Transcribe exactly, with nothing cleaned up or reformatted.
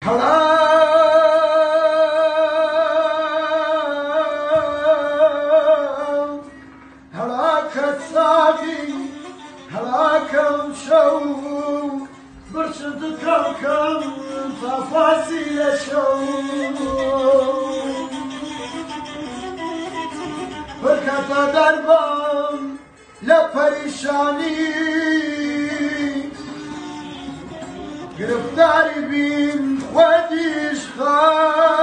هەڵا هەڵاکە چاوی هەڵاکەم شەو برچ دکەکەم تافاسی لە شەو بکەتە دەربام لە پەریشانی گرفتاری بین خودیش خواهد